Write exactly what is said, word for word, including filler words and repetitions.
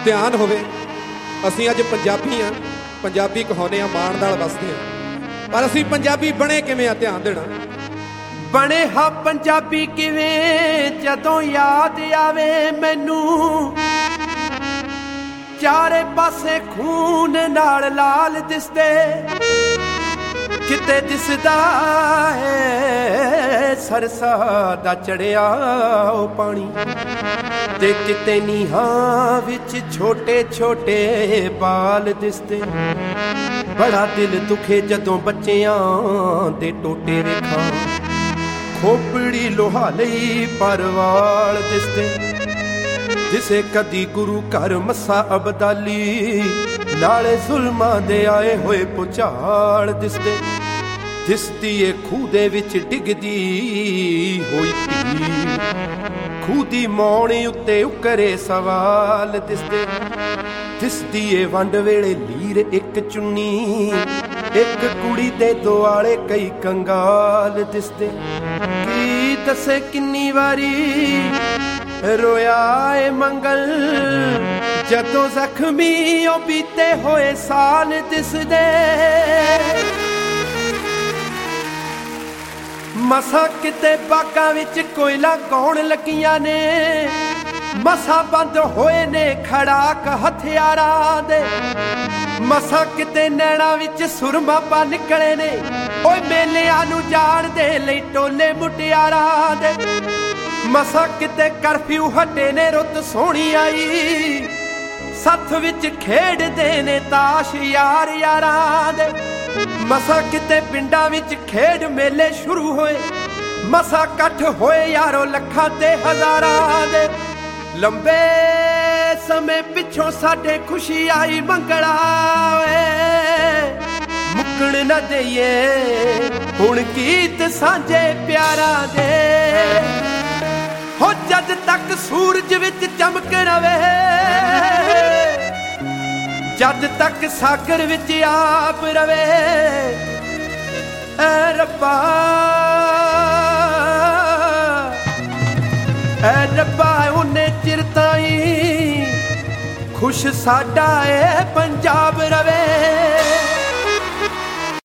ਧਿਆਨ ਹੋਵੇ। ਅਸੀਂ ਅੱਜ ਪੰਜਾਬੀ ਹਾਂ, ਪੰਜਾਬੀ ਕਹਾਉਂਦੇ ਹਾਂ, ਮਾਣ ਨਾਲ ਵਸਦੇ ਹਾਂ, ਪਰ ਅਸੀਂ ਪੰਜਾਬੀ ਬਣੇ ਕਿਵੇਂ ਆ? ਧਿਆਨ ਦੇਣਾ। ਬਣੇ ਹਾਂ ਪੰਜਾਬੀ ਕਿਵੇਂ? ਜਦੋਂ ਯਾਦ ਆਵੇ ਮੈਨੂੰ ਚਾਰੇ ਪਾਸੇ ਖੂਨ ਨਾਲ ਲਾਲ ਦਿਸਦੇ, ਕਿਤੇ ਦਿਸਦਾ ਹੈ ਸਰਸਾ ਦਾ ਚੜਿਆ ਉਹ ਪਾਣੀ, ਤੇ ਕਿਤੇ ਨੀਹਾਂ ਵਿੱਚ ਛੋਟੇ ਛੋਟੇ ਬਾਲ ਦਿਸਦੇ। ਬੜਾ ਦਿਲ ਦੁਖੇ ਜਦੋਂ ਬੱਚਿਆਂ ਦੇ ਟੋਟੇ ਵੇਖਾਂ, ਖੋਪੜੀ ਲੋਹਾ ਲਈ ਪਰਵਾਲ ਦਿਸਦੇ। ਜਿਸੇ ਕਦੀ ਗੁਰੂ ਘਰ ਮੱਸਾ ਅਬਦਾਲੀ, ਨਾਲੇ ਜ਼ੁਲਮਾਂ ਦੇ ਆਏ ਹੋਏ ਭੁਚਾਲ ਦਿਸਦੇ। ਦਿਸਦੀ ਏ ਖੂਹ ਦੇ ਵਿੱਚ ਡਿੱਗਦੀ ਹੋਈ ਭੀੜ, ਖੂਹ ਦੀ ਮੌਣੀ ਉੱਤੇ ਉਕਰੇ ਸਵਾਲ ਦਿਸਦੇ। ਦਿਸਦੀ ਏ ਵੰਡ ਵੇਲੇ ਲੀਰ ਇੱਕ ਚੁੰਨੀ, ਇੱਕ ਕੁੜੀ ਦੇ ਦੁਆਲੇ ਕਈ ਕੰਗਾਲ ਦਿਸਦੇ। ਕੀ ਦੱਸੇ ਕਿੰਨੀ ਵਾਰੀ ਰੋਇਆ ਏ ਮੰਗਲ, ਜਦੋਂ ਜ਼ਖਮੀ ਉਹ ਬੀਤੇ ਹੋਏ ਸਾਲ ਦਿਸਦੇ। ਮਸਾਂ ਕਿਤੇ ਬਾਗਾਂ ਵਿੱਚ ਕੋਇਲਾ ਗਾਉਣ ਲੱਗੀਆਂ ਨੇ, ਮਸਾਂ ਬੰਦ ਹੋਏ ਨੇ ਖੜਾਕ ਹਥਿਆਰਾਂ ਦੇ। ਮਸਾਂ ਕਿਤੇ ਨੈਣਾ ਵਿੱਚ ਸੁਰਮਾ ਪਾ ਨਿਕਲੇ ਨੇ, ਓਏ ਮੇਲਿਆਂ ਨੂੰ ਜਾਣ ਦੇ ਲਈ ਟੋਲੇ ਮੁਟਿਆਰਾਂ ਦੇ। ਮਸਾਂ ਕਿਤੇ ਕਰਫਿਊ ਹਟੇ ਨੇ, ਰੁੱਤ ਸੋਹਣੀ ਆਈ, ਸੱਥ ਵਿੱਚ ਖੇਡਦੇ ਨੇ ਤਾਸ਼ ਯਾਰ ਯਾਰਾਂ ਦੇ। ਮਸਾਂ ਕਿਤੇ ਪਿੰਡਾਂ ਵਿੱਚ ਖੇਡ ਮੇਲੇ ਸ਼ੁਰੂ ਹੋਏ, ਮਸਾਂ ਇਕੱਠ ਹੋਏ ਯਾਰੋ ਲੱਖਾਂ ਤੇ ਹਜ਼ਾਰਾਂ ਦੇ। ਲੰਬੇ ਸਮੇਂ ਪਿੱਛੋਂ ਸਾਡੇ ਖੁਸ਼ੀ ਆਈ ਮੰਗਲਾ ਵੇ, ਮੁੱਕਣ ਨਾ ਦੇਈਏ ਹੁਣ ਗੀਤ ਸਾਂਝੇ ਪਿਆਰਾਂ ਦੇ। ਹੋ ਜਦ ਤੱਕ ਸੂਰਜ ਵਿੱਚ ਚਮਕ ਰਵੇ, ਜਦ ਤੱਕ ਸਾਗਰ ਵਿੱਚ ਆਪ ਰਵੇ, ਐ ਰੱਬਾ ਐ ਰੱਬਾ ਉਹਨੇ ਚਿਰ ਤਾਈਂ ਖੁਸ਼ ਸਾਡਾ ਏ ਪੰਜਾਬ ਰਵੇ।